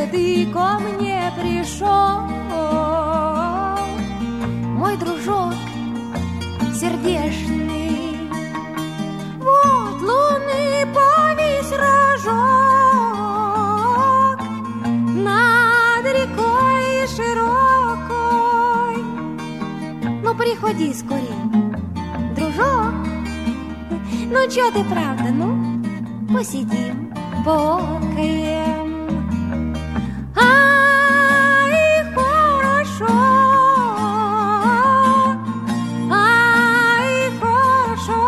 ты ко мне пришел, мой дружок сердечный. Вот луны повис рожок над рекой широкой. Ну, приходи скорей, дружок. Ну, чё ты, правда, ну, посидим, покаем. Ай, хорошо, ай, хорошо,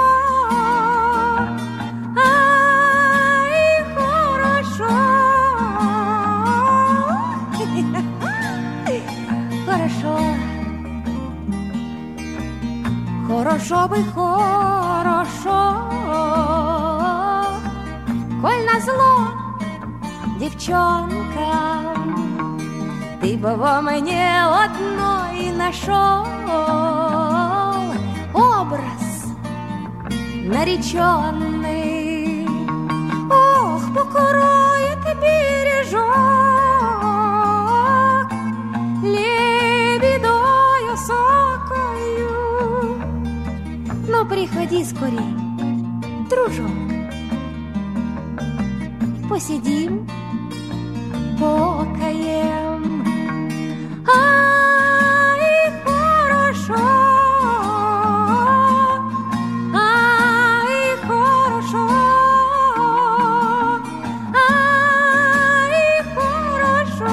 ай, хорошо. Хорошо, хорошо бы, хорошо, коль назло девчонкам, ты бы во мне одной нашел образ нареченный. Ох, покроет бережок лебедою сокою. Ну, приходи скорей, дружок, посидим, покаем. Ай, хорошо, ай, хорошо, ай, хорошо,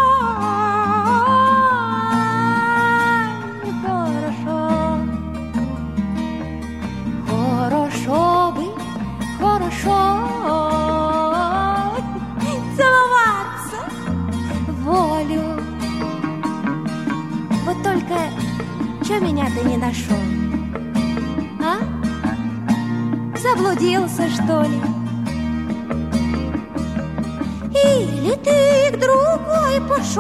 ай, хорошо. Хорошо бы, хорошо целоваться в волю. Вот только чё меня ты не нашел, а? Заблудился, что ли? Или ты к другой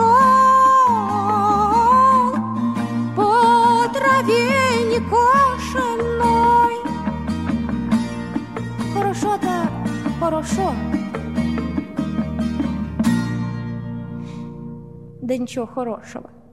пошел по траве некошенной? Хорошо-то хорошо, да ничего хорошего.